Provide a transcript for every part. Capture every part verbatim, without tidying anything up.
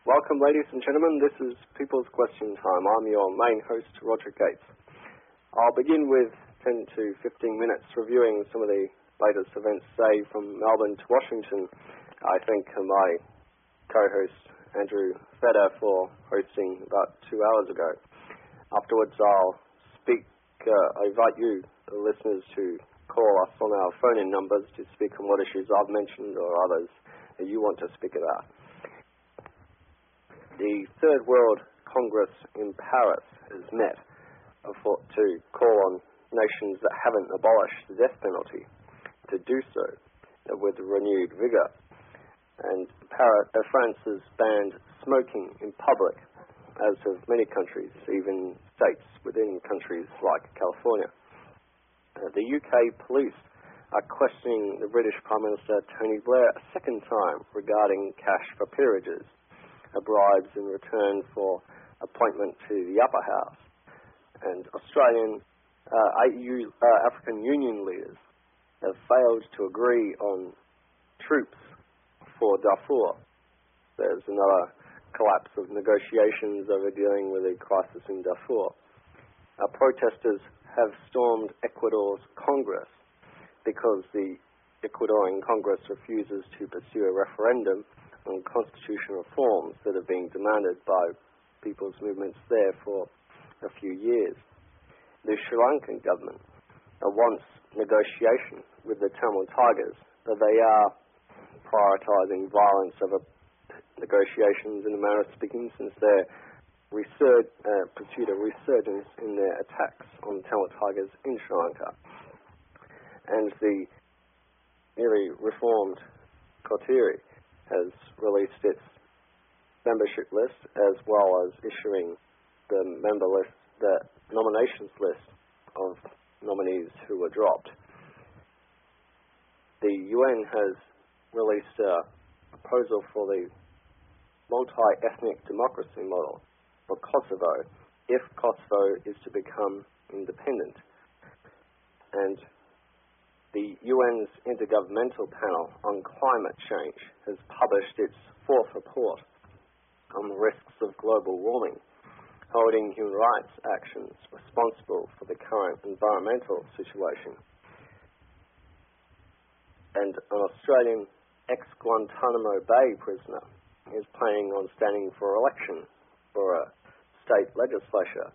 Welcome, ladies and gentlemen. This is People's Question Time. I'm your main host, Roger Gates. I'll begin with ten to fifteen minutes reviewing some of the latest events, say, from Melbourne to Washington. I thank my co-host, Andrew Feder, for hosting about two hours ago. Afterwards, I'll speak, uh, I invite you, the listeners, to call us on our phone-in numbers to speak on what issues I've mentioned or others that you want to speak about. The Third World Congress in Paris has met to call on nations that haven't abolished the death penalty to do so with renewed vigour. And Paris, uh, France has banned smoking in public, as have many countries, even states within countries like California. Uh, the U K police are questioning the British Prime Minister Tony Blair a second time regarding cash for peerages, bribes in return for appointment to the upper house. And Australian, uh, A U, uh, African Union leaders have failed to agree on troops for Darfur. There's another collapse of negotiations over dealing with a crisis in Darfur. Uh, protesters have stormed Ecuador's Congress because the Ecuadorian Congress refuses to pursue a referendum on constitutional reforms that have been demanded by people's movements there for a few years. The Sri Lankan government uh, wants negotiation with the Tamil Tigers, but they are prioritising violence over negotiations in a manner of speaking, since they resur- uh, pursued a resurgence in their attacks on Tamil Tigers in Sri Lanka. And the newly reformed Kotiri has released its membership list, as well as issuing the member list, the nominations list of nominees who were dropped. The U N has released a proposal for the multi-ethnic democracy model for Kosovo if Kosovo is to become independent. And the U N's Intergovernmental Panel on Climate Change has published its fourth report on the risks of global warming, holding human rights actions responsible for the current environmental situation. And an Australian ex-Guantanamo Bay prisoner is planning on standing for election for a state legislature.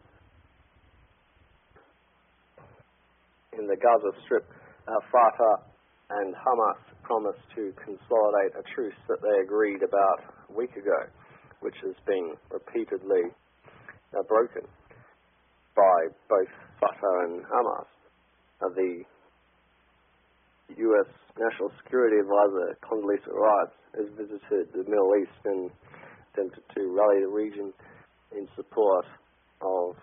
In the Gaza Strip, Uh, Fatah and Hamas promised to consolidate a truce that they agreed about a week ago, which has been repeatedly uh, broken by both Fatah and Hamas. Uh, the U S National Security Advisor Condoleezza Rice has visited the Middle East and attempted to rally the region in support of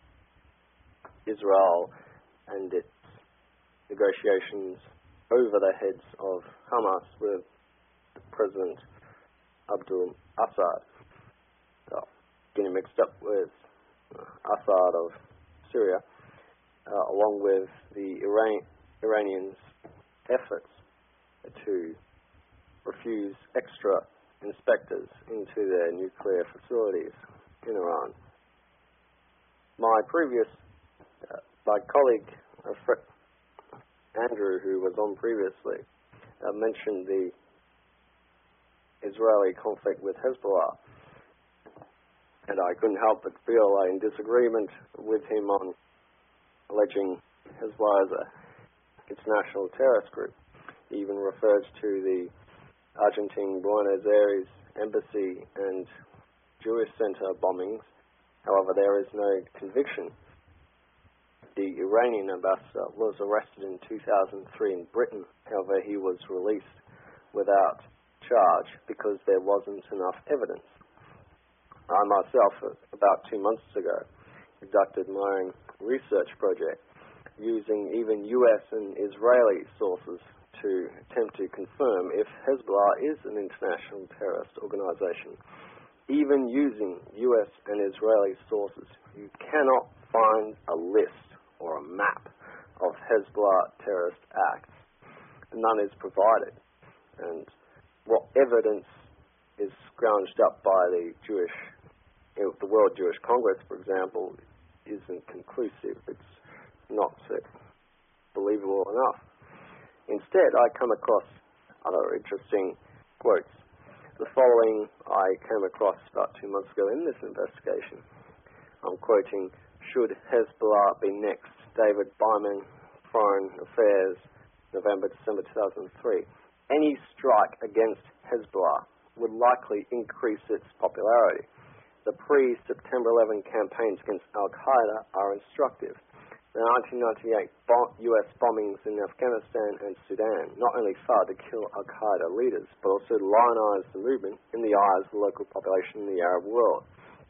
Israel and its negotiations over the heads of Hamas with President Abdul Assad. So, getting mixed up with uh, Assad of Syria, uh, along with the Iran- Iranians' efforts to refuse extra inspectors into their nuclear facilities in Iran. My previous, uh, my colleague, uh, Fred Andrew, who was on previously, uh, mentioned the Israeli conflict with Hezbollah, and I couldn't help but feel uh, in disagreement with him on alleging Hezbollah as an international terrorist group. He even refers to the Argentine Buenos Aires embassy and Jewish center bombings. However, there is no conviction. The Iranian ambassador was arrested in two thousand three in Britain. However, he was released without charge because there wasn't enough evidence. I myself, about two months ago, conducted my own research project using even U S and Israeli sources to attempt to confirm if Hezbollah is an international terrorist organization. Even using U S and Israeli sources, you cannot find a list or a map of Hezbollah terrorist acts. None is provided. And what evidence is scrounged up by the Jewish, you know, the World Jewish Congress, for example, isn't conclusive. It's not uh, believable enough. Instead, I come across other interesting quotes. The following I came across about two months ago in this investigation. I'm quoting, "Should Hezbollah be next?" David Byman, Foreign Affairs, November, December two thousand three. Any strike against Hezbollah would likely increase its popularity. The pre-September eleventh campaigns against Al-Qaeda are instructive. The nineteen ninety-eight bom- U S bombings in Afghanistan and Sudan not only failed to kill Al-Qaeda leaders, but also to lionize the movement in the eyes of the local population in the Arab world.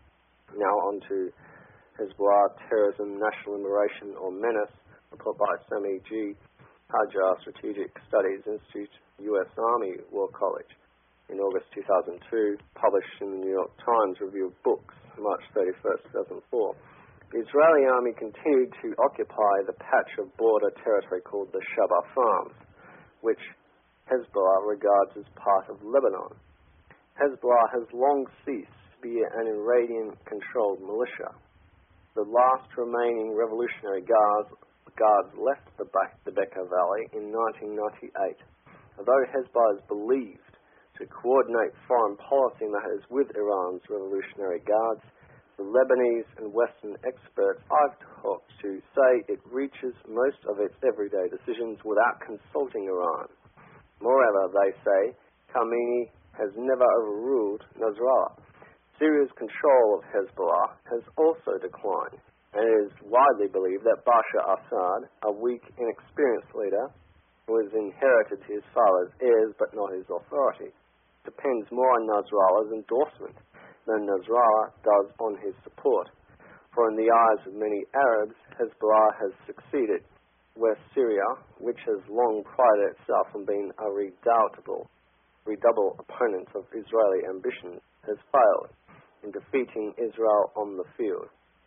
Now on to Hezbollah, Terrorism, National Liberation or Menace, report by Sami G. Hajar, Strategic Studies Institute, U S Army War College. In August two thousand two, published in the New York Times Review of Books, March thirty-first, two thousand four. The Israeli army continued to occupy the patch of border territory called the Shaba Farms, which Hezbollah regards as part of Lebanon. Hezbollah has long ceased to be an Iranian-controlled militia. The last remaining Revolutionary Guards, guards left the, Be- the Bekaa Valley in nineteen ninety-eight. Although Hezbollah is believed to coordinate foreign policy matters with Iran's Revolutionary Guards, the Lebanese and Western experts I've talked to say it reaches most of its everyday decisions without consulting Iran. Moreover, they say, Khamenei has never overruled Nasrallah. Syria's control of Hezbollah has also declined, and it is widely believed that Bashar Assad, a weak, inexperienced leader, who has inherited his father's heirs but not his authority, depends more on Nasrallah's endorsement than Nasrallah does on his support. For in the eyes of many Arabs, Hezbollah has succeeded, where Syria, which has long prided itself on being a redoubtable, redouble opponent of Israeli ambitions, has failed in defeating Israel on the field.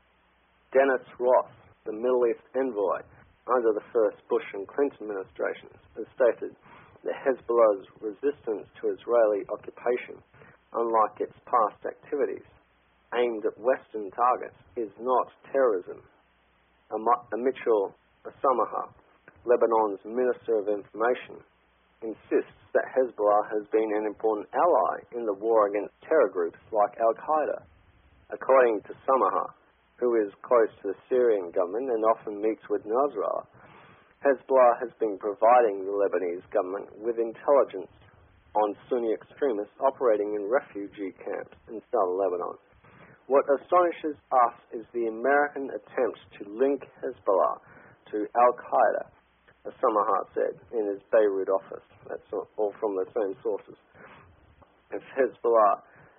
Dennis Ross, the Middle East envoy under the first Bush and Clinton administrations, has stated that Hezbollah's resistance to Israeli occupation, unlike its past activities, aimed at Western targets, is not terrorism. Am- Mitchell Asamaha, Lebanon's Minister of Information, insists that Hezbollah has been an important ally in the war against terror groups like Al-Qaeda. According to Samaha, who is close to the Syrian government and often meets with Nasrallah, Hezbollah has been providing the Lebanese government with intelligence on Sunni extremists operating in refugee camps in southern Lebanon. What astonishes us is the American attempt to link Hezbollah to Al-Qaeda, as Samaha said in his Beirut office. That's all from the same sources. If Hezbollah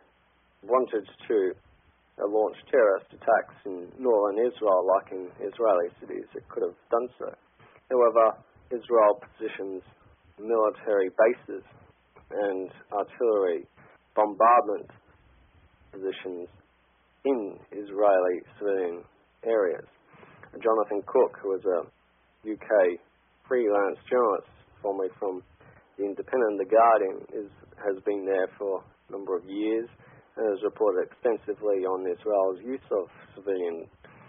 wanted to uh, launch terrorist attacks in northern Israel, like in Israeli cities, it could have done so. However, Israel positions military bases and artillery bombardment positions in Israeli civilian areas. Jonathan Cook, who was a U K freelance journalist, formerly from The Independent, The Guardian, is, has been there for a number of years and has reported extensively on Israel's use of civilian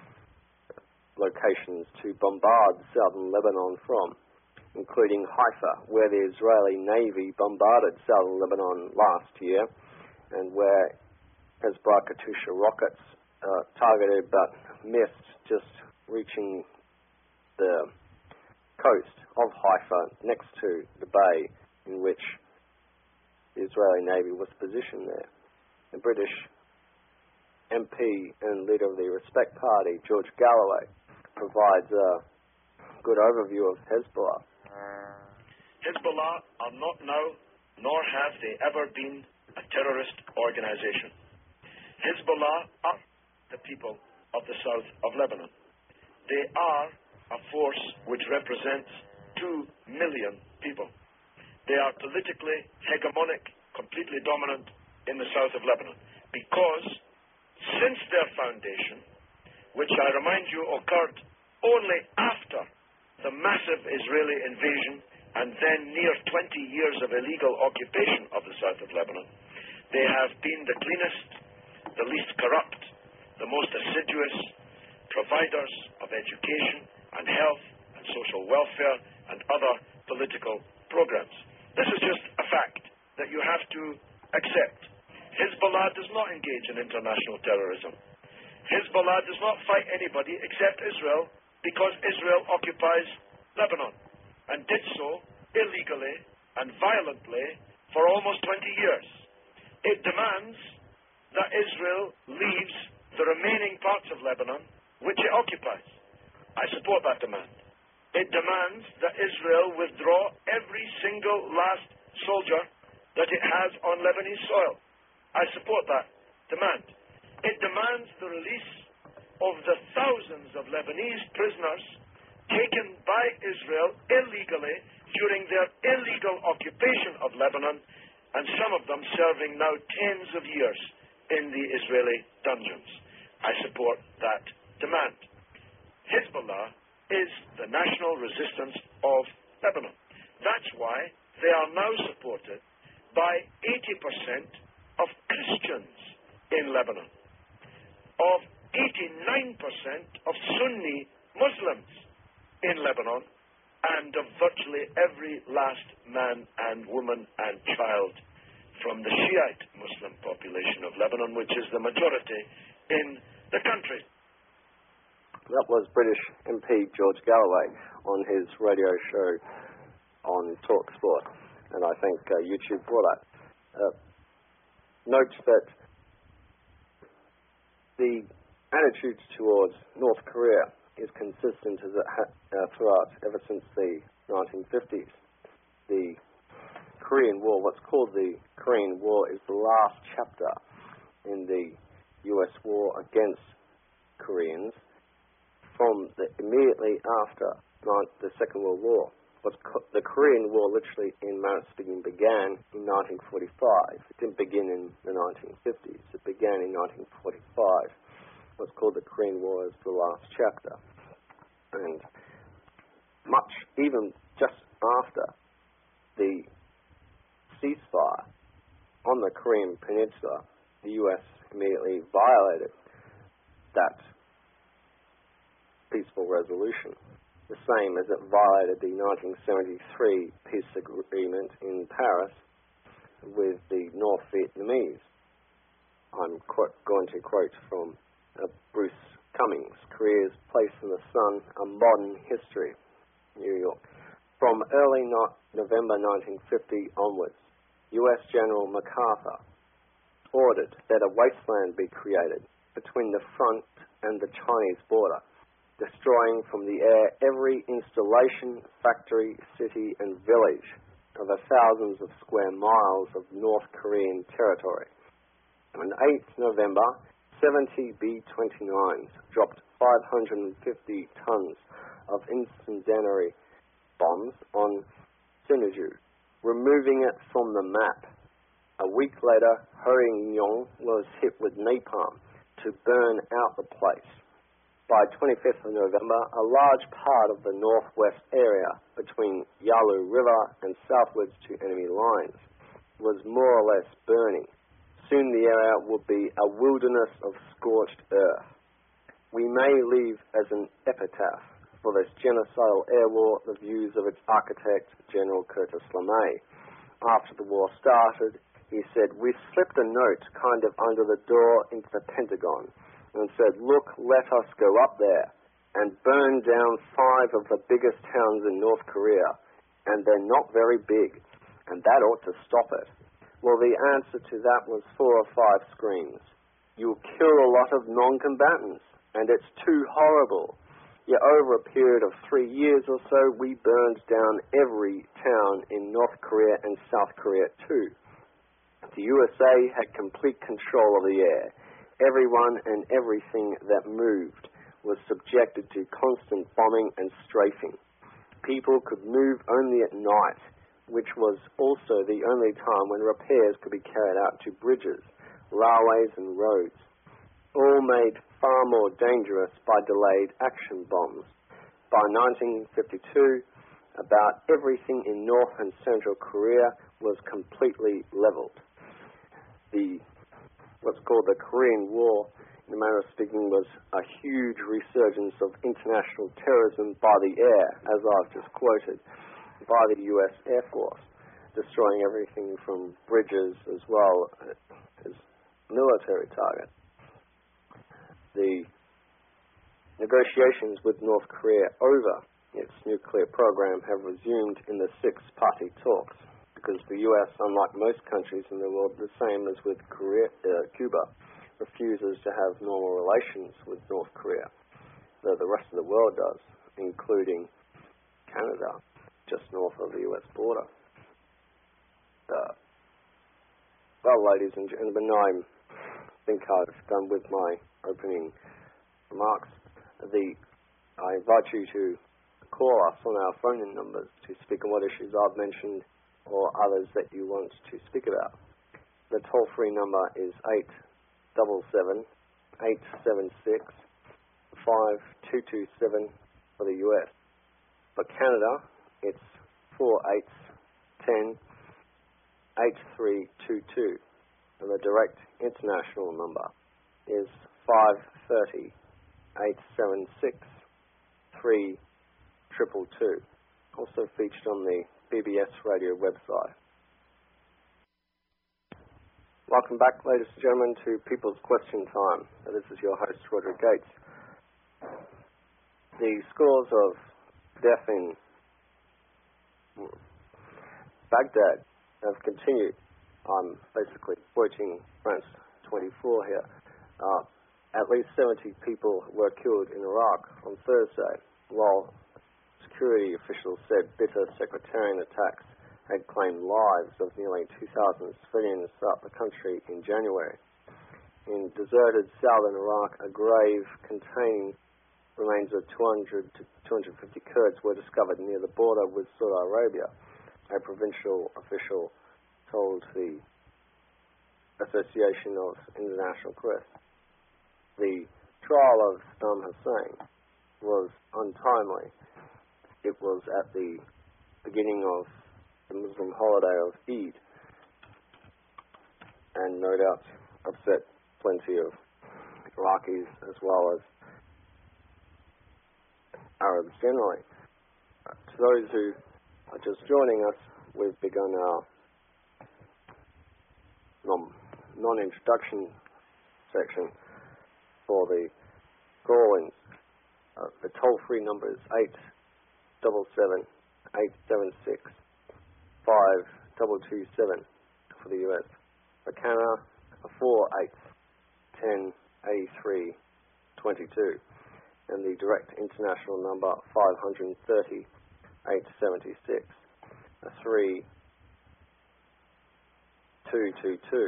locations to bombard southern Lebanon from, including Haifa, where the Israeli Navy bombarded southern Lebanon last year, and where Hezbollah Katyusha rockets uh, targeted but missed, just reaching the coast of Haifa next to the bay in which the Israeli Navy was positioned there. The British M P and leader of the Respect Party, George Galloway, provides a good overview of Hezbollah. Hezbollah are not now, nor have they ever been, a terrorist organization. Hezbollah are the people of the south of Lebanon. They are a force which represents two million people. They are politically hegemonic, completely dominant in the south of Lebanon, because since their foundation, which I remind you occurred only after the massive Israeli invasion and then near twenty years of illegal occupation of the south of Lebanon, They have been the cleanest, the least corrupt, the most assiduous providers of education and health and social welfare and other political programs. This is just a fact that you have to accept. Hezbollah does not engage in international terrorism. Hezbollah does not fight anybody except Israel because Israel occupies Lebanon and did so illegally and violently for almost twenty years. It demands that Israel leaves the remaining parts of Lebanon which it occupies. I support that demand. It demands that Israel withdraw every single last soldier that it has on Lebanese soil. I support that demand. It demands the release of the thousands of Lebanese prisoners taken by Israel illegally during their illegal occupation of Lebanon, and some of them serving now tens of years in the Israeli dungeons. I support that demand. Hezbollah is the national resistance of Lebanon. That's why they are now supported by eighty percent of Christians in Lebanon, of eighty-nine percent of Sunni Muslims in Lebanon, and of virtually every last man and woman and child from the Shiite Muslim population of Lebanon, which is the majority in the country. That was British M P George Galloway on his radio show on TalkSport, and I think uh, YouTube for that. Uh, note that the attitude towards North Korea is consistent as it ha- uh, throughout ever since the nineteen fifties. The Korean War, what's called the Korean War, is the last chapter in the U S war against Koreans from the, immediately after the Second World War. What's co- the Korean War literally in manner speaking began in nineteen forty-five. It didn't begin in the nineteen fifties. It began in nineteen forty-five. What's called the Korean War is the last chapter. And much, even just after the ceasefire on the Korean Peninsula, the U S immediately violated that peaceful resolution, the same as it violated the nineteen seventy-three peace agreement in Paris with the North Vietnamese. I'm qu- going to quote from uh, Bruce Cummings, Korea's Place in the Sun, A Modern History, New York. From early no- November nineteen fifty onwards, U S General MacArthur ordered that a wasteland be created between the front and the Chinese border, destroying from the air every installation, factory, city and village over thousands of square miles of North Korean territory. On the eighth of November, seventy B twenty-nines dropped five hundred fifty tons of incendiary bombs on Sinuiju, removing it from the map. A week later, Haeungyong was hit with napalm to burn out the place. By twenty-fifth of November, a large part of the northwest area between Yalu River and southwards to enemy lines was more or less burning. Soon the area would be a wilderness of scorched earth. We may leave as an epitaph for this genocidal air war the views of its architect, General Curtis LeMay. After the war started, he said, "We slipped a note kind of under the door into the Pentagon and said, look, let us go up there and burn down five of the biggest towns in North Korea, and they're not very big, and that ought to stop it." Well, the answer to that was four or five screams. You'll kill a lot of non-combatants, and it's too horrible. Yet over a period of three years or so, we burned down every town in North Korea and South Korea too. The U S A had complete control of the air. Everyone and everything that moved was subjected to constant bombing and strafing. People could move only at night, which was also the only time when repairs could be carried out to bridges, railways and roads, all made far more dangerous by delayed action bombs. By nineteen fifty-two, about everything in North and Central Korea was completely leveled. the what's called the Korean War, in a manner of speaking, was a huge resurgence of international terrorism by the air, as I've just quoted, by the U S Air Force, destroying everything from bridges as well as military targets. The negotiations with North Korea over its nuclear program have resumed in the six-party talks, because the U S, unlike most countries in the world, the same as with Korea, uh, Cuba, refuses to have normal relations with North Korea, though the rest of the world does, including Canada, just north of the U S border. Uh, well, ladies and gentlemen, I think I've done with my opening remarks. The, I invite you to call us on our phone numbers to speak on what issues I've mentioned or others that you want to speak about. The toll-free number is eight seven seven, eight seven six, five two two seven for the U S. For Canada, it's four eight one zero, eight three two two. And the direct international number is five three zero, eight seven six, three two two two. Also featured on the B B S radio website. Welcome back, ladies and gentlemen, to People's Question Time. This is your host, Roderick Gates. The scores of death in Baghdad have continued. I'm basically quoting France twenty-four here. Uh, at least seventy people were killed in Iraq on Thursday, while security officials said bitter sectarian attacks had claimed lives of nearly two thousand civilians throughout the country in January. In deserted southern Iraq, a grave containing remains of two hundred to two hundred fifty Kurds were discovered near the border with Saudi Arabia, a provincial official told the Association of International Press. The trial of Saddam Hussein was untimely. It was at the beginning of the Muslim holiday of Eid, and no doubt upset plenty of Iraqis as well as Arabs generally. To those who are just joining us, we've begun our non, non-introduction section for the call-ins. Uh, the toll-free number is eight seven seven, eight seven six, five two two seven for the U S. For Canada, four eight one zero, eight three two two. And the direct international number, five three zero, eight seven six, three two two two.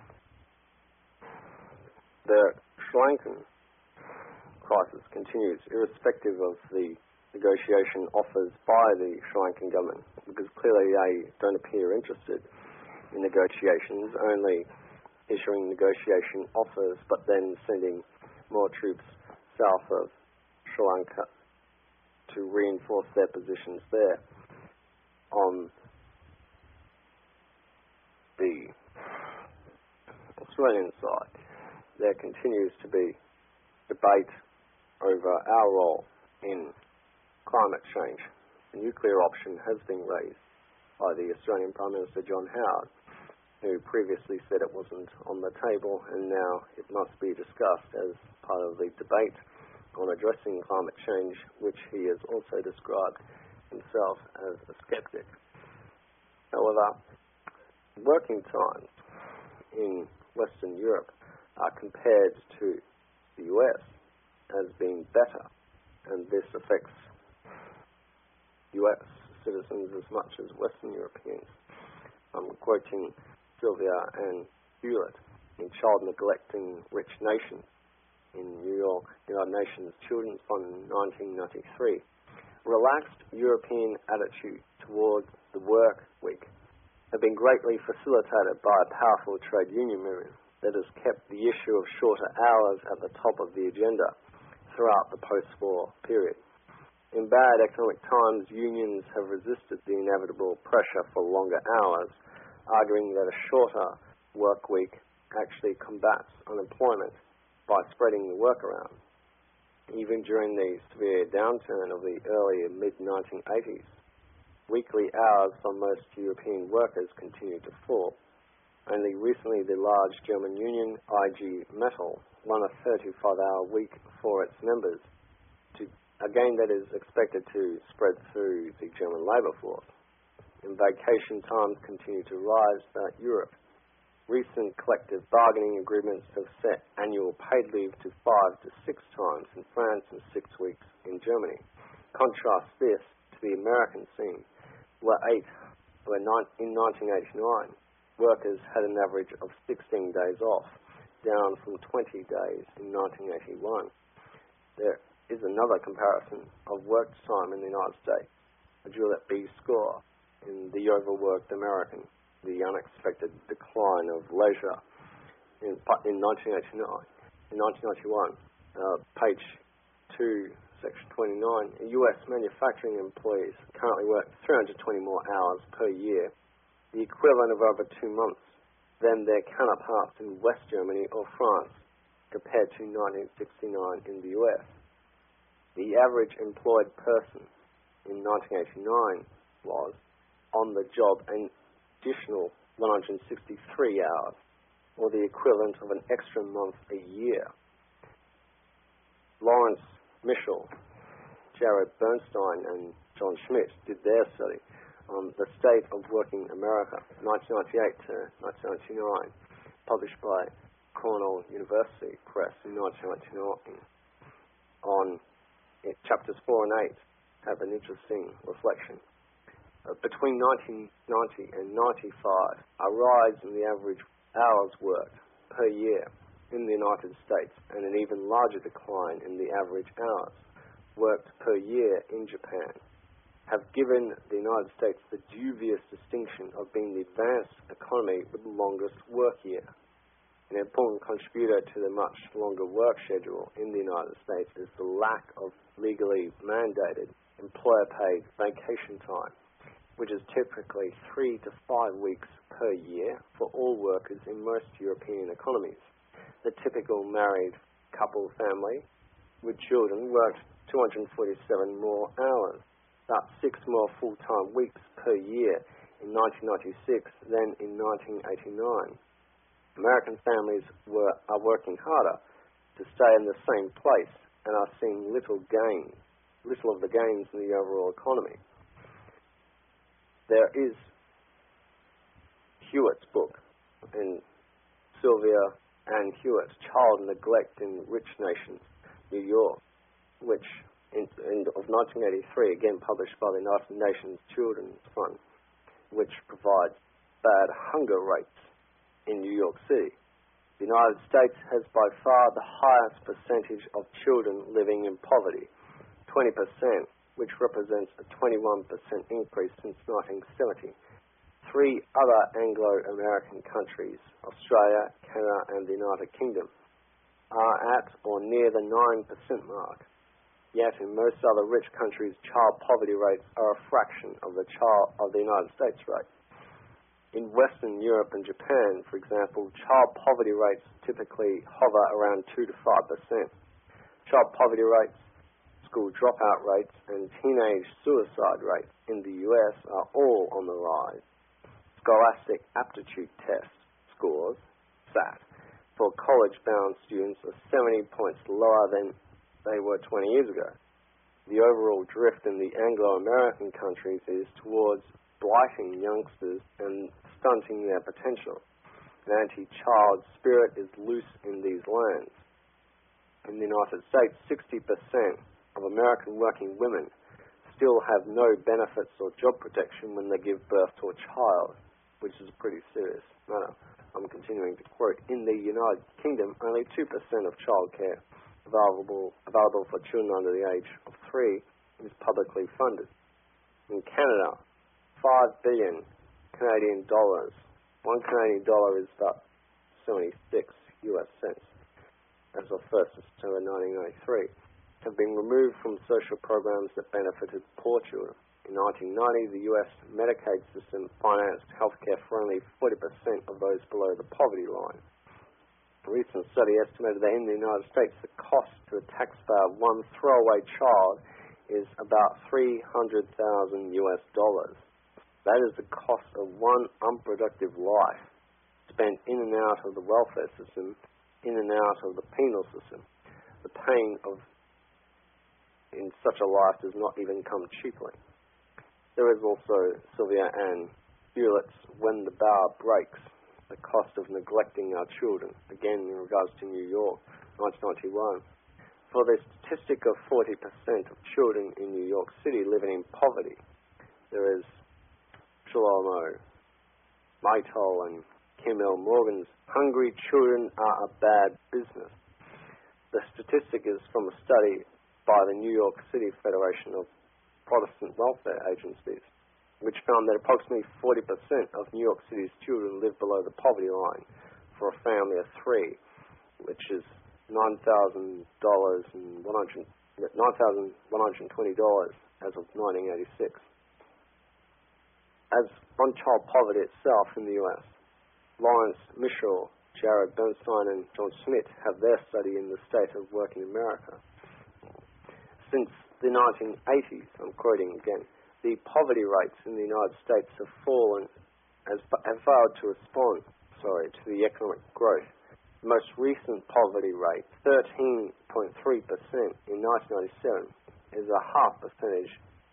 The Sri Lankan crisis continues, irrespective of the negotiation offers by the Sri Lankan government, because clearly they don't appear interested in negotiations, only issuing negotiation offers, but then sending more troops south of Sri Lanka to reinforce their positions there. On the Australian side, there continues to be debate over our role in climate change. The nuclear option has been raised by the Australian Prime Minister John Howard, who previously said it wasn't on the table, and now it must be discussed as part of the debate on addressing climate change, which he has also described himself as a skeptic. However, working times in Western Europe are compared to the U S as being better, and this affects U S citizens as much as Western Europeans. I'm quoting Sylvia Ann Hewlett in Child Neglecting Rich Nations in New York, United Nations Children's Fund in nineteen ninety-three. Relaxed European attitude toward the work week have been greatly facilitated by a powerful trade union movement that has kept the issue of shorter hours at the top of the agenda throughout the post-war period. In bad economic times, unions have resisted the inevitable pressure for longer hours, arguing that a shorter work week actually combats unemployment by spreading the work around. Even during the severe downturn of the early and mid nineteen eighties, weekly hours for most European workers continued to fall. Only recently the large German union I G Metall won a thirty-five hour week for its members, to, a gain that is expected to spread through the German labour force. And vacation times continue to rise throughout Europe. Recent collective bargaining agreements have set annual paid leave to five to six times in France and six weeks in Germany. Contrast this to the American scene, where eight, where in nineteen eighty-nine, workers had an average of sixteen days off, down from twenty days in nineteen eighty-one. There is another comparison of work time in the United States, a Juliet B. score in The Overworked American, the unexpected decline of leisure in, in nineteen eighty-nine. In nineteen ninety-one, uh, page two, section twenty-nine, U S manufacturing employees currently work three hundred twenty more hours per year, the equivalent of over two months than their counterparts in West Germany or France, compared to nineteen sixty-nine in the U S. The average employed person in nineteen eighty-nine was on the job an additional one hundred sixty-three hours, or the equivalent of an extra month a year. Lawrence Mischel, Jared Bernstein, and John Schmidt did their study on the state of working America, nineteen ninety-eight to nineteen ninety-nine, published by Cornell University Press in nineteen ninety-nine. On it, chapters four and eight have an interesting reflection. Uh, between nineteen ninety and ninety-five, a rise in the average hours worked per year in the United States and an even larger decline in the average hours worked per year in Japan have given the United States the dubious distinction of being the advanced economy with the longest work year. An important contributor to the much longer work schedule in the United States is the lack of legally mandated employer-paid vacation time, which is typically three to five weeks per year for all workers in most European economies. The typical married couple family with children worked two hundred forty-seven more hours, about six more full-time weeks per year in nineteen ninety-six than in nineteen eighty-nine. American families were, are working harder to stay in the same place and are seeing little gain, little of the gains in the overall economy. There is Hewitt's book, in Sylvia Ann Hewitt, Child Neglect in Rich Nations, New York, which in, in, of nineteen eighty-three, again published by the United Nations Children's Fund, which provides bad hunger rates in New York City. The United States has by far the highest percentage of children living in poverty, twenty percent, which represents a twenty-one percent increase since nineteen seventy. Three other Anglo-American countries, Australia, Canada, and the United Kingdom, are at or near the nine percent mark. Yet in most other rich countries, child poverty rates are a fraction of the child of the United States rate. In Western Europe and Japan, for example, child poverty rates typically hover around two to five percent. Child poverty rates, school dropout rates, and teenage suicide rates in the U S are all on the rise. Scholastic Aptitude Test scores, S A T, for college-bound students are seventy points lower than they were twenty years ago. The overall drift in the Anglo-American countries is towards blighting youngsters and stunting their potential. An anti-child spirit is loose in these lands. In the United States, sixty percent of American working women still have no benefits or job protection when they give birth to a child, which is a pretty serious matter. I'm continuing to quote, in the United Kingdom, only two percent of childcare available, available for children under the age of three is publicly funded. In Canada, five billion Canadian dollars. One Canadian dollar is about seventy-six U S cents, as of first of September nineteen ninety-three, have been removed from social programs that benefited poor children. In nineteen ninety, the U S Medicaid system financed healthcare for only forty percent of those below the poverty line. A recent study estimated that in the United States, the cost to the taxpayer of one throwaway child is about three hundred thousand U S dollars. That is the cost of one unproductive life spent in and out of the welfare system, in and out of the penal system. The pain of in such a life does not even come cheaply. There is also Sylvia Ann Hewlett's When the Bower Breaks, the cost of neglecting our children, again in regards to New York, nineteen ninety-one. For the statistic of forty percent of children in New York City living in poverty, there is Shlomo Maital and Kim L. Morgan's Hungry Children Are a Bad Business. The statistic is from a study by the New York City Federation of Protestant Welfare Agencies, which found that approximately forty percent of New York City's children live below the poverty line for a family of three, which is nine thousand dollars and one hundred nine thousand one hundred twenty dollars as of nineteen eighty-six. As on child poverty itself in the U S, Lawrence Mitchell, Jared Bernstein, and John Schmidt have their study in the State of Working America. Since the nineteen eighties, I'm quoting again, the poverty rates in the United States have fallen, as, have failed to respond, sorry, to the economic growth. The most recent poverty rate, thirteen point three percent in nineteen ninety-seven, is a half percentage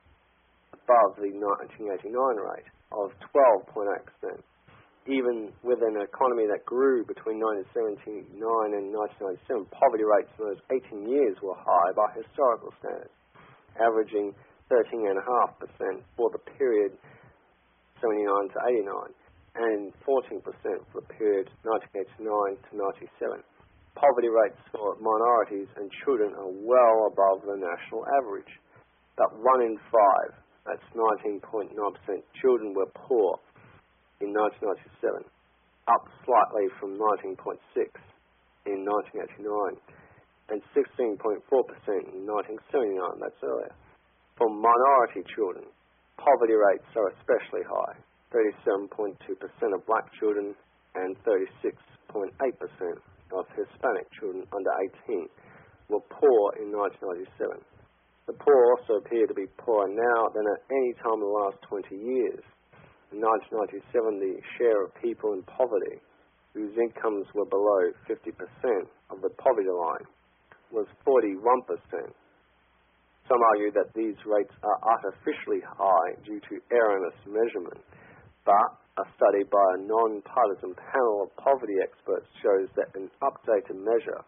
above the nineteen eighty-nine rate of twelve point eight percent. Even with an economy that grew between nineteen seventy-nine and nineteen ninety-seven, poverty rates in those eighteen years were high by historical standards, averaging thirteen point five percent for the period seventy-nine to eighty-nine and fourteen percent for the period nineteen eighty-nine to ninety-seven. Poverty rates for minorities and children are well above the national average. But one in five, that's nineteen point nine percent, children were poor in nineteen ninety-seven, up slightly from nineteen point six in nineteen eighty-nine, and sixteen point four percent in nineteen seventy-nine, that's earlier. For minority children, poverty rates are especially high, thirty-seven point two percent of black children and thirty-six point eight percent of Hispanic children under eighteen were poor in nineteen ninety-seven. The poor also appear to be poorer now than at any time in the last twenty years. In nineteen ninety-seven, the share of people in poverty whose incomes were below fifty percent of the poverty line was forty-one percent. Some argue that these rates are artificially high due to erroneous measurement, but a study by a non-partisan panel of poverty experts shows that an updated measure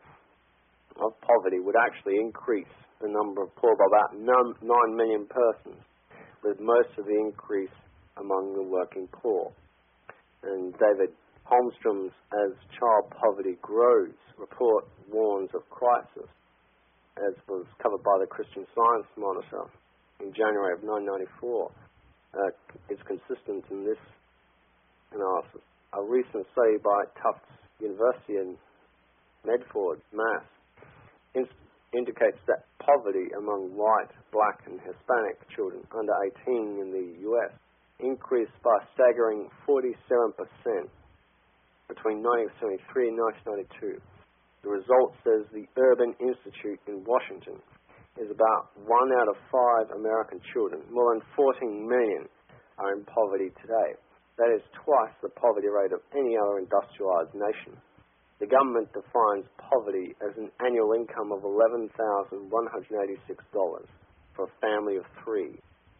of poverty would actually increase the number of poor by about nine million persons, with most of the increase among the working poor. And David Holmstrom's As Child Poverty Grows report warns of crisis, as was covered by the Christian Science Monitor in January of nineteen ninety-four. Uh, is consistent in this analysis. A recent study by Tufts University in Medford, Mass, in- indicates that poverty among white, black, and Hispanic children under eighteen in the U S increased by a staggering forty-seven percent between nineteen seventy-three and nineteen ninety-two. The result, says the Urban Institute in Washington, is about one out of five American children, more than fourteen million, are in poverty today. That is twice the poverty rate of any other industrialized nation. The government defines poverty as an annual income of eleven thousand one hundred eighty-six dollars for a family of three.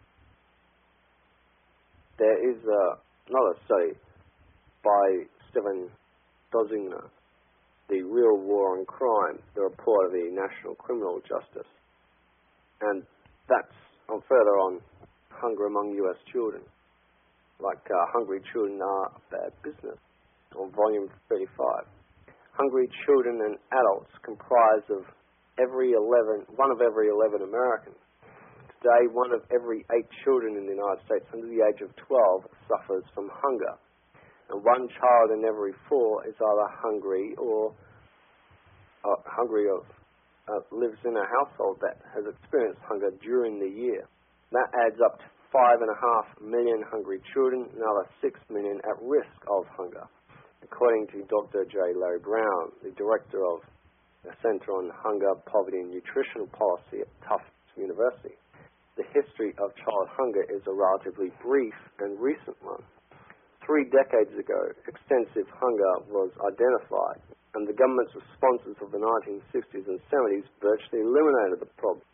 There is uh, another study by Stephen Dozingner, The Real War on Crime, the report of the National Criminal Justice. And that's on further on hunger among U S children. Like uh, Hungry Children Are a Bad Business, on volume thirty-five. Hungry children and adults comprise of every eleven, one of every eleven Americans. Today, one of every eight children in the United States under the age of twelve suffers from hunger. And one child in every four is either hungry or uh, hungry or uh, lives in a household that has experienced hunger during the year. That adds up to five and a half million hungry children, another six million at risk of hunger. According to Doctor J. Larry Brown, the director of the Center on Hunger, Poverty and Nutritional Policy at Tufts University, the history of child hunger is a relatively brief and recent one. Three decades ago, extensive hunger was identified, and the government's responses of the nineteen sixties and seventies virtually eliminated the problem.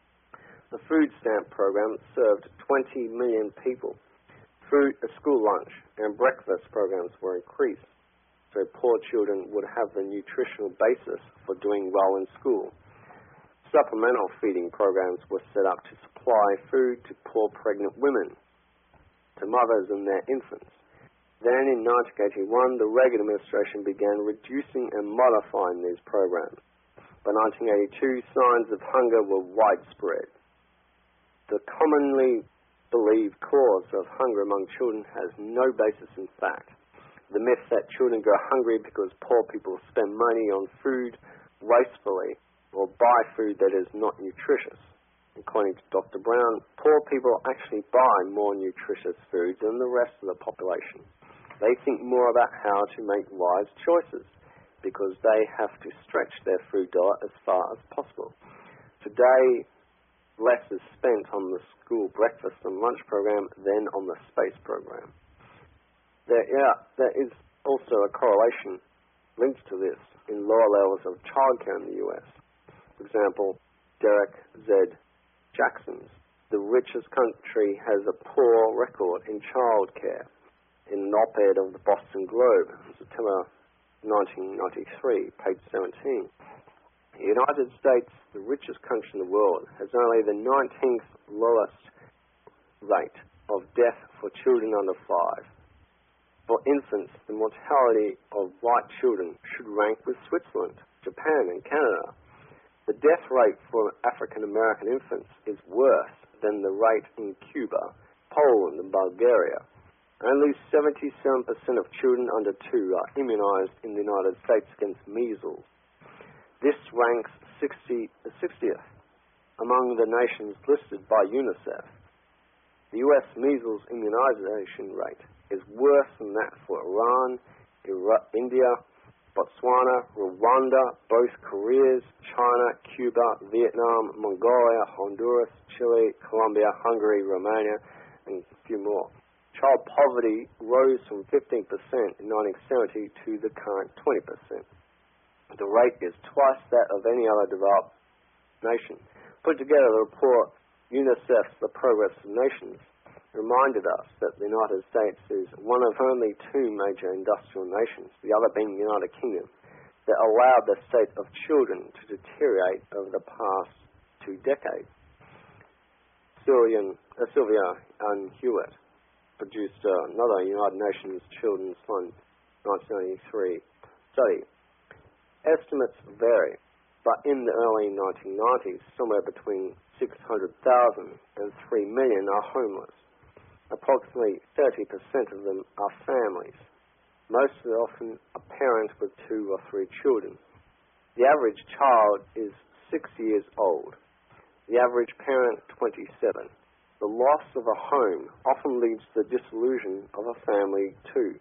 The food stamp program served twenty million people. Food, a school lunch, and breakfast programs were increased, so poor children would have the nutritional basis for doing well in school. Supplemental feeding programs were set up to supply food to poor pregnant women, to mothers and their infants. Then in nineteen eighty-one, the Reagan administration began reducing and modifying these programs. By nineteen eighty-two, signs of hunger were widespread. The commonly believed cause of hunger among children has no basis in fact. The myth that children go hungry because poor people spend money on food wastefully or buy food that is not nutritious. According to Doctor Brown, poor people actually buy more nutritious food than the rest of the population. They think more about how to make wise choices because they have to stretch their food diet as far as possible. Today, less is spent on the school breakfast and lunch program than on the space program. There, yeah, there is also a correlation linked to this in lower levels of childcare in the U S. For example, Derek Z. Jackson's The Richest Country Has a Poor Record in Childcare, in an op-ed of the Boston Globe, September nineteen ninety-three, page seventeen. The United States, the richest country in the world, has only the nineteenth lowest rate of death for children under five. For infants, the mortality of white children should rank with Switzerland, Japan, and Canada. The death rate for African American infants is worse than the rate in Cuba, Poland, and Bulgaria. Only seventy-seven percent of children under two are immunized in the United States against measles. This ranks sixtieth among the nations listed by UNICEF. The U S measles immunization rate is worse than that for Iran, Iraq, India, Botswana, Rwanda, both Koreas, China, Cuba, Vietnam, Mongolia, Honduras, Chile, Colombia, Hungary, Romania, and a few more. Child poverty rose from fifteen percent in nineteen seventy to the current twenty percent. The rate is twice that of any other developed nation. Put together, the report UNICEF's The Progress of Nations reminded us that the United States is one of only two major industrial nations, the other being the United Kingdom, that allowed the state of children to deteriorate over the past two decades. Sylvian, uh, Sylvia and Hewitt produced uh, another United Nations Children's Fund nineteen ninety-three study. Estimates vary, but in the early nineteen nineties, somewhere between six hundred thousand and three million are homeless. Approximately thirty percent of them are families, most often a parent with two or three children. The average child is six years old. The average parent, twenty-seven. The loss of a home often leads to the dissolution of a family too,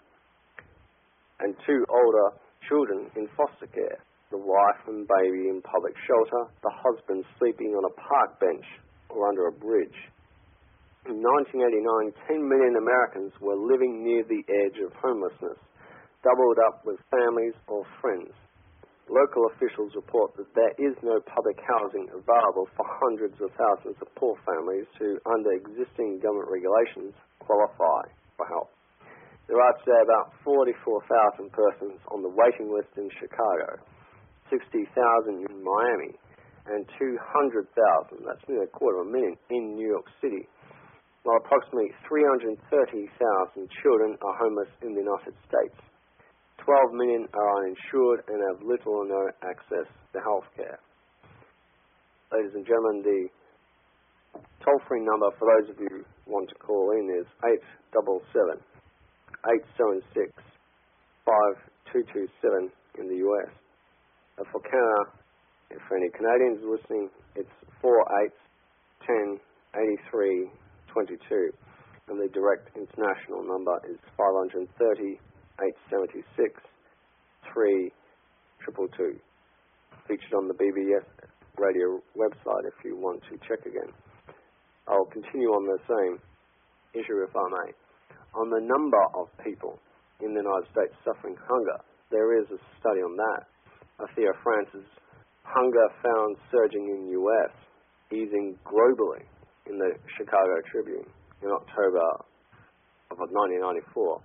and two older children in foster care, the wife and baby in public shelter, the husband sleeping on a park bench or under a bridge. In nineteen eighty-nine, ten million Americans were living near the edge of homelessness, doubled up with families or friends. Local officials report that there is no public housing available for hundreds of thousands of poor families who, under existing government regulations, qualify for help. There are today about forty-four thousand persons on the waiting list in Chicago, sixty thousand in Miami, and two hundred thousand, that's nearly a quarter of a million, in New York City, while approximately three hundred thirty thousand children are homeless in the United States. twelve million are uninsured and have little or no access to health care. Ladies and gentlemen, the toll-free number for those of you who want to call in is eight seven seven, eight seven six, five two two seven in the U S. And for Canada, if any Canadians are listening, it's four eight one zero, eight three two two. And the direct international number is five three zero, eight seven six, three two two two. Featured on the B B S radio website if you want to check again. I'll continue on the same issue if I may. On the number of people in the United States suffering hunger, there is a study on that. Althea Francis, hunger found surging in U S, easing globally in the Chicago Tribune in October of nineteen ninety-four.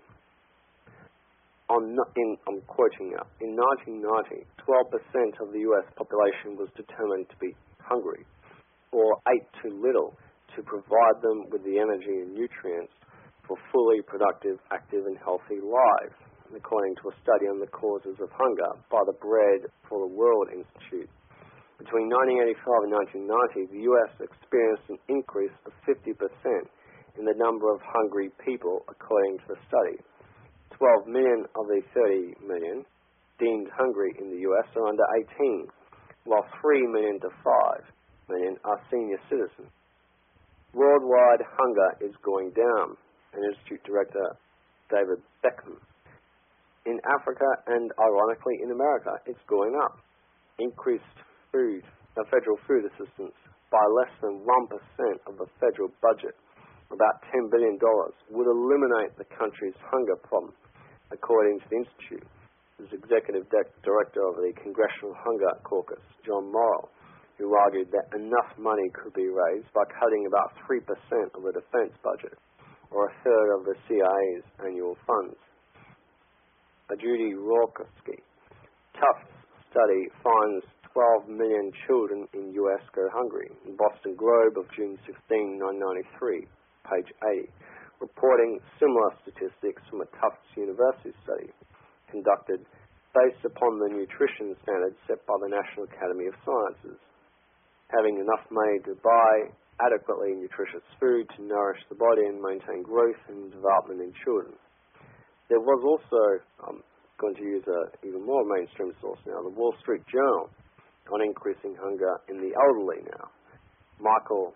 On, in, I'm quoting now, in nineteen ninety, twelve percent of the U S population was determined to be hungry or ate too little to provide them with the energy and nutrients for fully productive, active and healthy lives, according to a study on the causes of hunger by the Bread for the World Institute. Between nineteen eighty-five and nineteen ninety, the U S experienced an increase of fifty percent in the number of hungry people, according to the study. twelve million of the thirty million deemed hungry in the U S are under eighteen, while three million to five million are senior citizens. Worldwide hunger is going down, an Institute Director David Beckham. In Africa and, ironically, in America, it's going up. Increased food, uh, federal food assistance by less than one percent of the federal budget, about ten billion dollars, would eliminate the country's hunger problem, according to the Institute. As Executive De- Director of the Congressional Hunger Caucus, John Morrill, who argued that enough money could be raised by cutting about three percent of the defense budget, or a third of the C I A's annual funds. A Judy Rorkowski. Tufts study finds twelve million children in U S go hungry. In Boston Globe of June sixteenth, nineteen ninety-three, page eighty, reporting similar statistics from a Tufts University study conducted based upon the nutrition standards set by the National Academy of Sciences. Having enough money to buy adequately nutritious food to nourish the body and maintain growth and development in children. There was also, I'm going to use an even more mainstream source now, the Wall Street Journal, on increasing hunger in the elderly now. Michael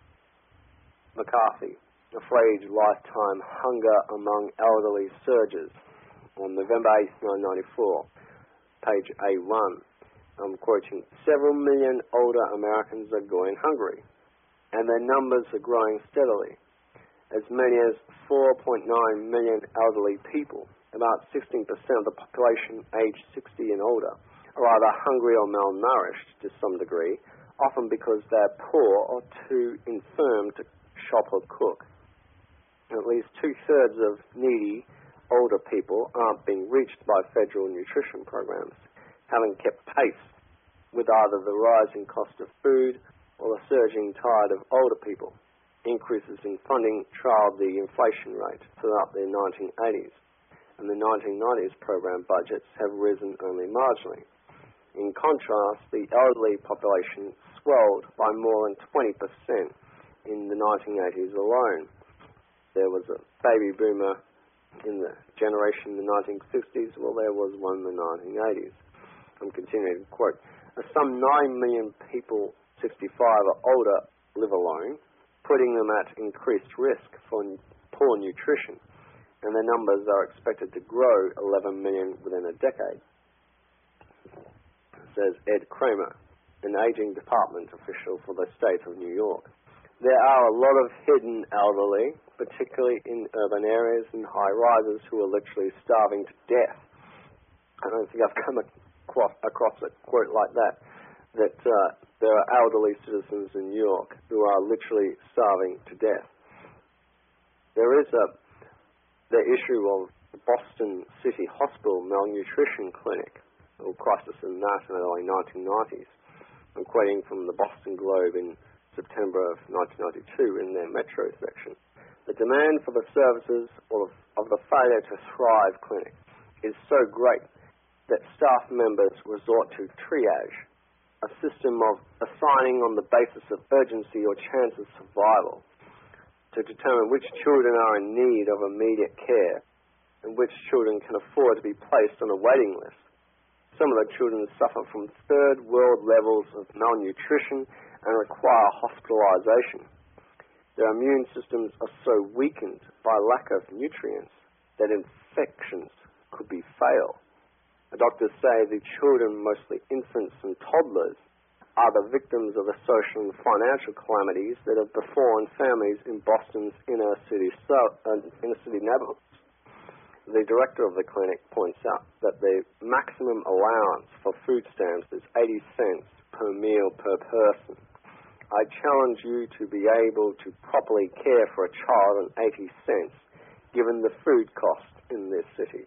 McCarthy, afraid lifetime hunger among elderly surges, on November eighth, nineteen ninety-four, page A one. I'm quoting, several million older Americans are going hungry, and their numbers are growing steadily. As many as four point nine million elderly people, about sixteen percent of the population aged sixty and older, are either hungry or malnourished to some degree, often because they're poor or too infirm to shop or cook. At least two-thirds of needy older people aren't being reached by federal nutrition programs, having kept pace with either the rising cost of food or the surging tide of older people. Increases in funding trailed the inflation rate throughout the nineteen eighties, and the nineteen nineties program budgets have risen only marginally. In contrast, the elderly population swelled by more than twenty percent in the nineteen eighties alone. There was a baby boomer in the generation in the nineteen sixties, well, there was one in the nineteen eighties. I'm continuing to quote, some nine million people sixty-five or older live alone, putting them at increased risk for poor nutrition, and their numbers are expected to grow eleven million within a decade, says Ed Kramer, an aging department official for the state of New York. There are a lot of hidden elderly, particularly in urban areas and high-rises, who are literally starving to death. I don't think I've come across, across a quote like that, that uh, there are elderly citizens in New York who are literally starving to death. There is a, the issue of the Boston City Hospital malnutrition clinic, or crisis in that in the early nineteen nineties. I'm quoting from the Boston Globe in September of nineteen ninety-two in their Metro section. The demand for the services of, of the Failure to Thrive clinic is so great that staff members resort to triage, a system of assigning on the basis of urgency or chance of survival to determine which children are in need of immediate care and which children can afford to be placed on a waiting list. Some of the children suffer from third world levels of malnutrition and require hospitalization. Their immune systems are so weakened by lack of nutrients that infections could be fatal. The doctors say the children, mostly infants and toddlers, are the victims of the social and financial calamities that have befallen families in Boston's inner city, uh, inner city neighborhoods. The director of the clinic points out that the maximum allowance for food stamps is eighty cents per meal per person. I challenge you to be able to properly care for a child on eighty cents, given the food cost in this city.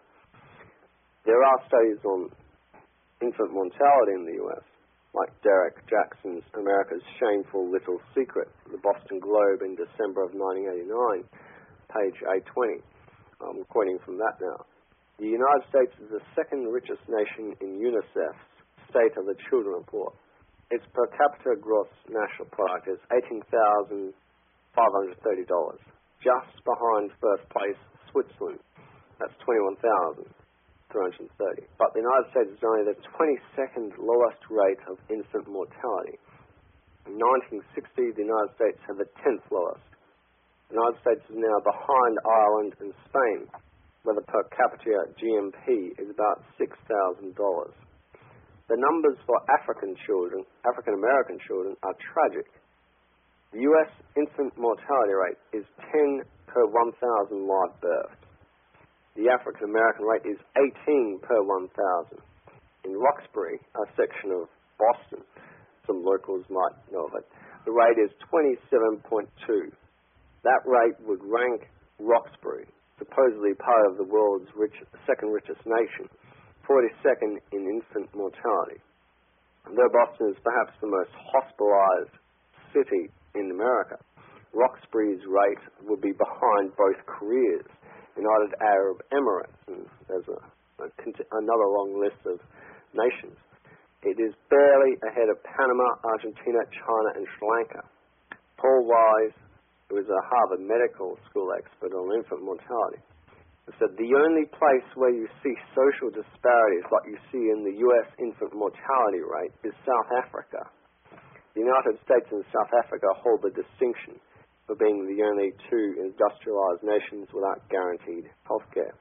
There are studies on infant mortality in the U S, like Derek Jackson's America's Shameful Little Secret, the Boston Globe in December of nineteen eighty-nine, page eight twenty. I'm quoting from that now. The United States is the second richest nation in UNICEF's State of the Children report. Its per capita gross national product is eighteen thousand five hundred thirty dollars, just behind first place Switzerland. That's twenty-one thousand three hundred thirty dollars. But the United States is only the twenty-second lowest rate of infant mortality. In nineteen sixty, the United States had the tenth lowest. The United States is now behind Ireland and Spain, where the per capita G M P is about six thousand dollars. The numbers for African children, African American children, are tragic. The U S infant mortality rate is ten per one thousand live births. The African American rate is eighteen per one thousand. In Roxbury, a section of Boston, some locals might know of it, the rate is twenty-seven point two. That rate would rank Roxbury, supposedly part of the world's rich, second richest nation, forty-second in infant mortality. Though Boston is perhaps the most hospitalized city in America, Roxbury's rate would be behind both Koreas, United Arab Emirates, and there's a, a, another long list of nations. It is barely ahead of Panama, Argentina, China, and Sri Lanka. Paul Wise, who is a Harvard Medical School expert on infant mortality, said the only place where you see social disparities like you see in the U S infant mortality rate is South Africa. The United States and South Africa hold the distinction for being the only two industrialized nations without guaranteed health care.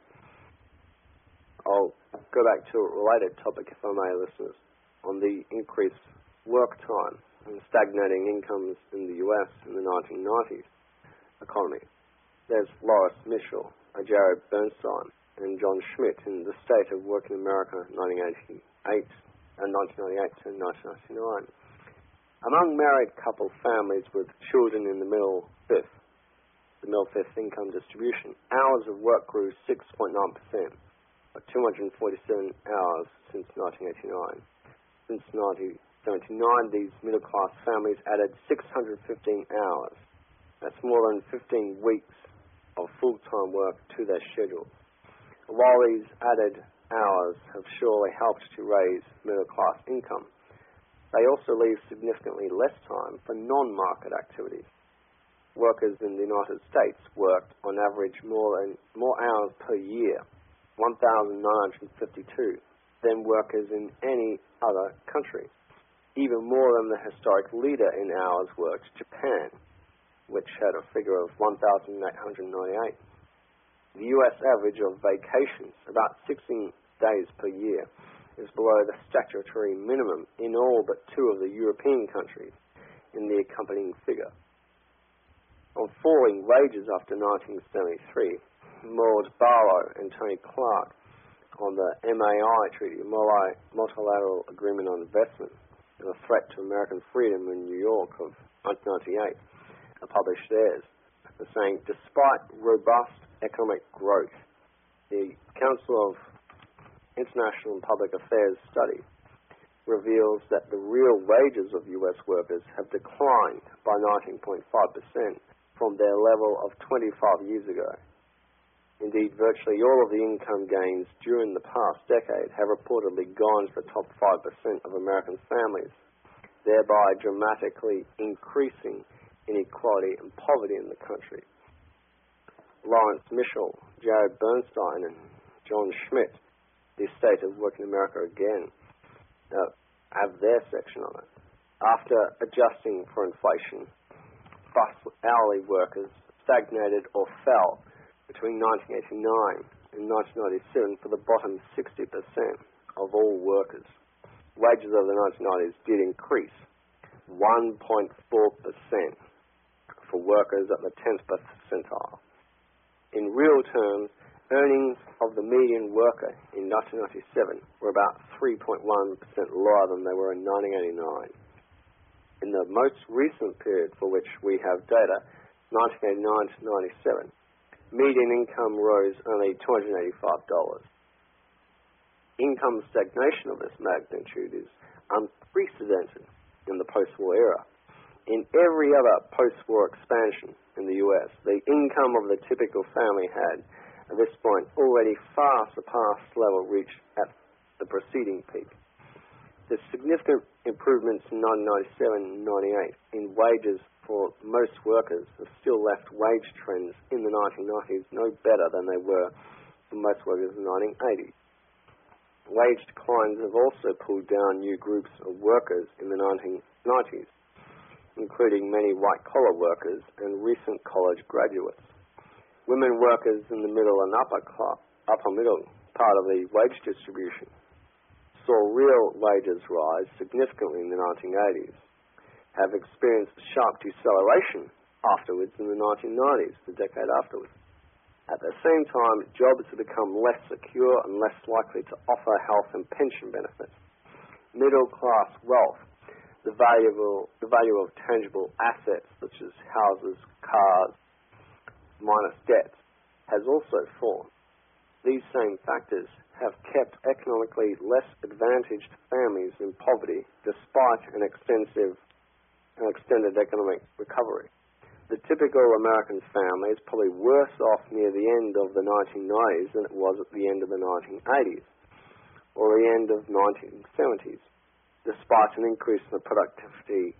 I'll go back to a related topic, if I may, listeners, on the increased work time and stagnating incomes in the U S in the nineteen nineties economy. There's Loris Mitchell, Jared Bernstein, and John Schmidt in The State of Work in America, nineteen eighty-eight and nineteen ninety-eight to nineteen ninety-nine. Among married couple families with children in the middle fifth, the middle fifth income distribution, hours of work grew six point nine percent, or two hundred forty-seven hours since nineteen eighty-nine. Since nineteen seventy-nine, these middle-class families added six hundred fifteen hours. That's more than fifteen weeks of full-time work to their schedule. While these added hours have surely helped to raise middle-class income, they also leave significantly less time for non-market activities. Workers in the United States worked on average more than more hours per year, one thousand nine hundred fifty-two, than workers in any other country, even more than the historic leader in hours worked, Japan, which had a figure of one thousand eight hundred ninety-eight. The U S average of vacations, about sixteen days per year, is below the statutory minimum in all but two of the European countries in the accompanying figure. On falling wages after nineteen seventy-three, Maud Barlow and Tony Clark on the M A I Treaty, Multilateral Agreement on Investment, and a threat to American freedom in New York of nineteen ninety-eight, published theirs, saying, despite robust economic growth, the Council of International and Public Affairs study reveals that the real wages of U S workers have declined by nineteen point five percent from their level of twenty-five years ago. Indeed, virtually all of the income gains during the past decade have reportedly gone to the top five percent of American families, thereby dramatically increasing inequality and poverty in the country. Lawrence Mitchell, Jared Bernstein, and John Schmidt, The State of Work in America again, uh, have their section on it. After adjusting for inflation, bus hourly workers stagnated or fell between nineteen eighty-nine in nineteen ninety-seven for the bottom sixty percent of all workers. Wages over the nineteen nineties did increase one point four percent for workers at the tenth percentile. In real terms, earnings of the median worker in nineteen ninety-seven were about three point one percent lower than they were in nineteen eighty-nine. In the most recent period for which we have data, nineteen eighty-nine to ninety-seven, median income rose only two hundred eighty-five dollars. Income stagnation of this magnitude is unprecedented in the post-war era. In every other post-war expansion in the U S, the income of the typical family had, at this point, already far surpassed level reached at the preceding peak. The significant improvements in nineteen ninety-seven and ninety-eight in wages for most workers have still left wage trends in the nineteen nineties no better than they were for most workers in the nineteen eighties. Wage declines have also pulled down new groups of workers in the nineteen nineties, including many white-collar workers and recent college graduates. Women workers in the middle and upper, class, upper middle part of the wage distribution saw real wages rise significantly in the nineteen eighties, have experienced a sharp deceleration afterwards in the nineteen nineties, the decade afterwards. At the same time, jobs have become less secure and less likely to offer health and pension benefits. Middle-class wealth, the valuable, the value of tangible assets such as houses, cars, minus debts, has also fallen. These same factors have kept economically less advantaged families in poverty despite an extensive, an extended economic recovery. The typical American family is probably worse off near the end of the nineteen nineties than it was at the end of the nineteen eighties or the end of nineteen seventies, despite an increase in the productivity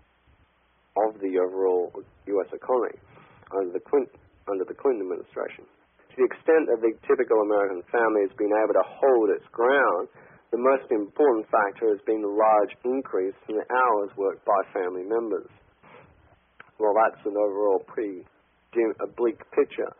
of the overall U S economy under the Clinton, under the Clinton administration. To the extent that the typical American family has been able to hold its ground, the most important factor has been the large increase in the hours worked by family members. Well, that's an overall pretty dim, a bleak picture.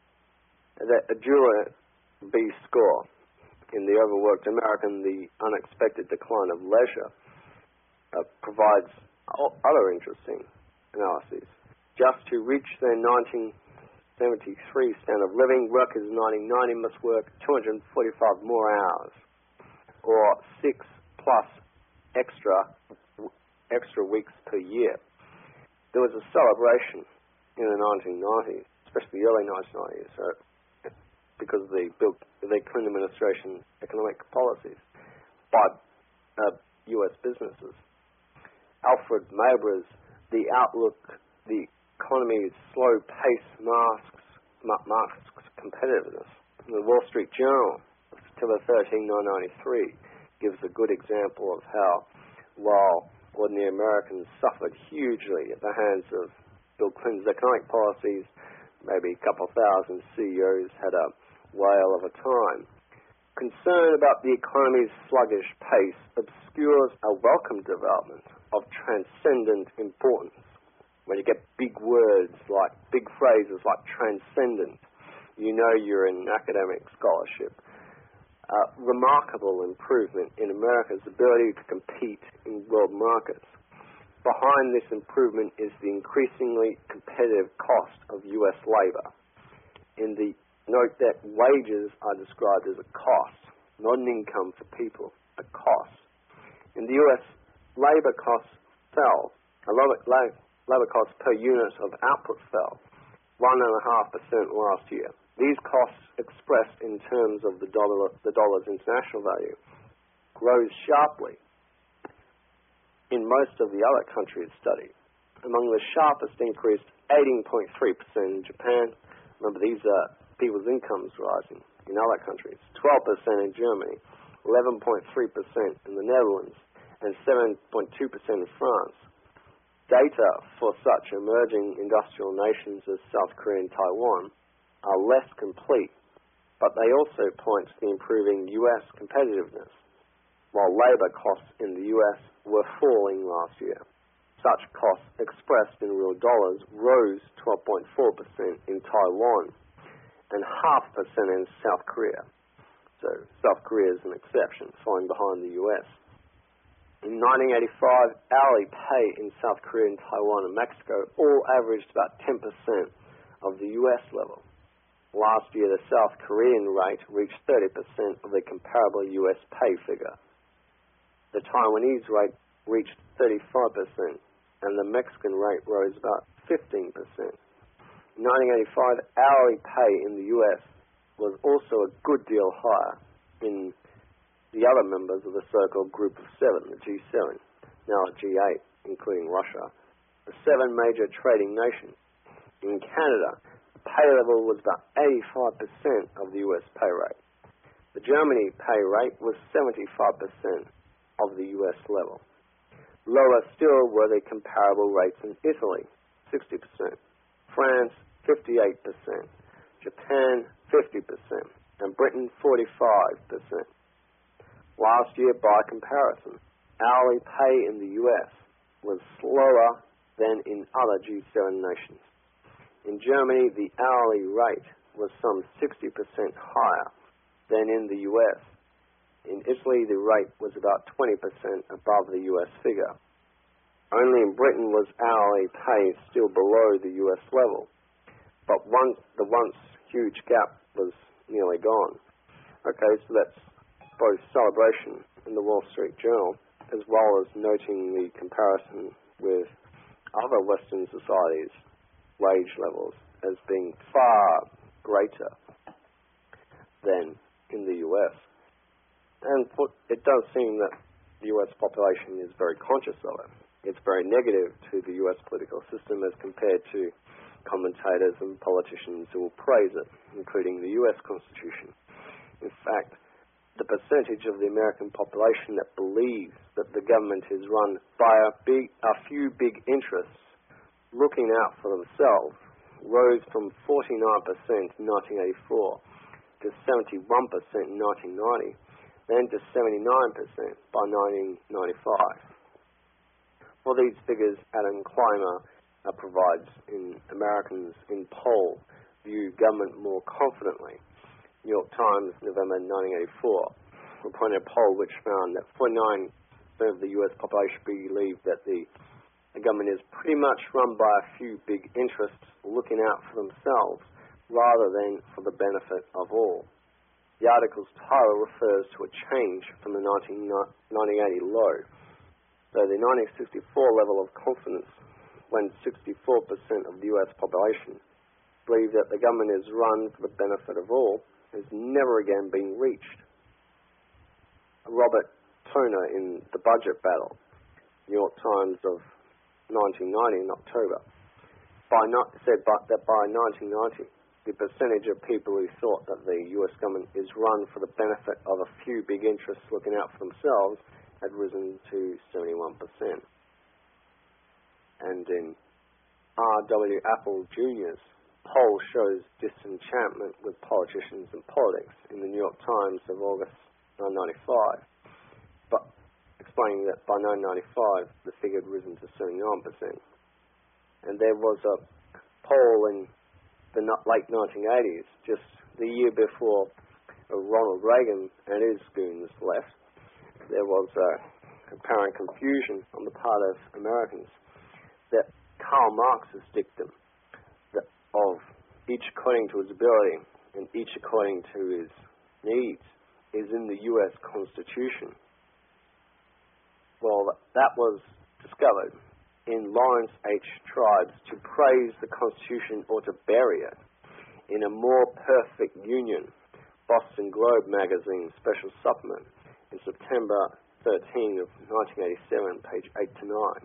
That a Julia B. score in the overworked American, the unexpected decline of leisure, uh, provides other interesting analyses. Just to reach their nineteen seventy-three standard of living, workers in nineteen ninety must work two hundred forty-five more hours, or six plus extra extra weeks per year. There was a celebration in the nineteen nineties, especially the early nineteen nineties, uh, because of the, Bill, the Clinton administration economic policies by uh, U S businesses. Alfred Mabry's The Outlook, the Economy's Slow Pace Masks, masks Competitiveness. The Wall Street Journal, September thirteenth, nineteen ninety-three, gives a good example of how, while ordinary Americans suffered hugely at the hands of Bill Clinton's economic policies, maybe a couple thousand C E Os had a whale of a time. Concern about the economy's sluggish pace obscures a welcome development of transcendent importance. When you get big words like, big phrases like transcendent, you know you're in academic scholarship. Uh, remarkable improvement in America's ability to compete in world markets. Behind this improvement is the increasingly competitive cost of U S labor. In the note that wages are described as a cost, not an income for people, a cost. In the U S, labor costs fell. A labor costs per unit of output fell one and a half percent last year. These costs, expressed in terms of the dollar, the dollar's international value, rose sharply in most of the other countries studied. Among the sharpest increase, eighteen point three percent in Japan. Remember, these are people's incomes rising in other countries. twelve percent in Germany, eleven point three percent in the Netherlands, and seven point two percent in France. Data for such emerging industrial nations as South Korea and Taiwan are less complete, but they also point to the improving U S competitiveness, while labor costs in the U S were falling last year. Such costs expressed in real dollars rose twelve point four percent in Taiwan and half a percent in South Korea. So South Korea is an exception, falling behind the U S. In nineteen eighty-five, hourly pay in South Korea and Taiwan and Mexico all averaged about ten percent of the U S level. Last year, the South Korean rate reached thirty percent of the comparable U S pay figure. The Taiwanese rate reached thirty-five percent, and the Mexican rate rose about fifteen percent. In nineteen eighty-five, hourly pay in the U S was also a good deal higher in the other members of the so-called Group of Seven, the G seven, now G eight, including Russia, the seven major trading nations. In Canada, the pay level was about eighty-five percent of the U S pay rate. The Germany pay rate was seventy-five percent of the U S level. Lower still were the comparable rates in Italy, sixty percent, France, fifty-eight percent, Japan, fifty percent, and Britain, forty-five percent. Last year, by comparison, hourly pay in the U S was slower than in other G seven nations. In Germany, the hourly rate was some sixty percent higher than in the U S. In Italy, the rate was about twenty percent above the U S figure. Only in Britain was hourly pay still below the U S level. But once the once huge gap was nearly gone. Okay, so that's both celebration in the Wall Street Journal as well as noting the comparison with other Western societies' wage levels as being far greater than in the U S. And it does seem that the U S population is very conscious of it. It's very negative to the U S political system as compared to commentators and politicians who will praise it, including the U S Constitution. In fact, the percentage of the American population that believes that the government is run by a, big, a few big interests looking out for themselves rose from forty-nine percent in nineteen eighty-four to seventy-one percent in nineteen ninety, then to seventy-nine percent by nineteen ninety-five. Well, these figures Adam Clymer uh, provides in Americans in poll view government more confidently. New York Times, November nineteen eighty-four, reported a poll which found that forty-nine percent of the U S population believed that the, the government is pretty much run by a few big interests looking out for themselves rather than for the benefit of all. The article's title refers to a change from the nineteen eighty low. So the nineteen sixty-four level of confidence, when sixty-four percent of the U S population believe that the government is run for the benefit of all, has never again been reached. Robert Toner in The Budget Battle, New York Times of nineteen ninety in October, by not, said by, that by nineteen ninety, the percentage of people who thought that the U S government is run for the benefit of a few big interests looking out for themselves had risen to seventy-one percent. And in R W Apple Junior's poll shows disenchantment with politicians and politics in the New York Times of August nineteen ninety-five, but explaining that by nineteen ninety-five the figure had risen to seventy-nine percent. And there was a poll in the late nineteen eighties, just the year before Ronald Reagan and his goons left. There was uh, apparent confusion on the part of Americans that Karl Marx's dictum that of each according to his ability and each according to his needs is in the U S Constitution. Well, that was discovered in Lawrence H. Tribe's To Praise the Constitution or to Bury It in a More Perfect Union, Boston Globe magazine special supplement in September thirteenth of nineteen eighty-seven, page eight to nine.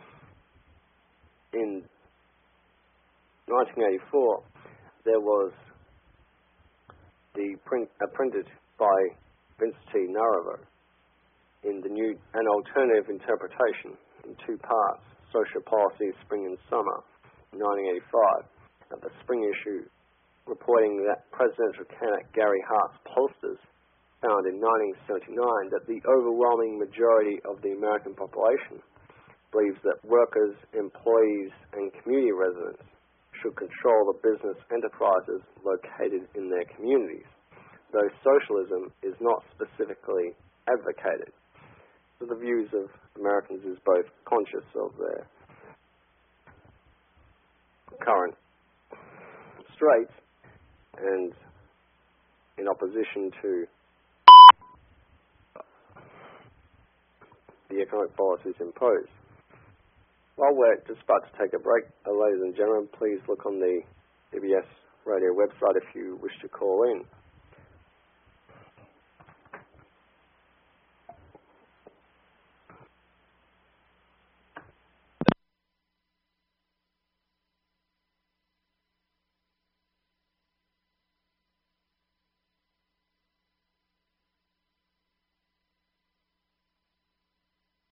In nineteen eighty-four, there was the print uh, printed by Vince T. Narovo in the new An Alternative Interpretation in two parts, Social Policy, Spring and Summer, in nineteen eighty-five, at the spring issue, reporting that presidential candidate Gary Hart's pollsters found in nineteen seventy-nine that the overwhelming majority of the American population believes that workers, employees, and community residents should control the business enterprises located in their communities, though socialism is not specifically advocated. So the views of Americans is both conscious of their current straits and in opposition to the economic policies imposed. While we're just about to take a break, uh, ladies and gentlemen, please look on the C B S radio website if you wish to call in.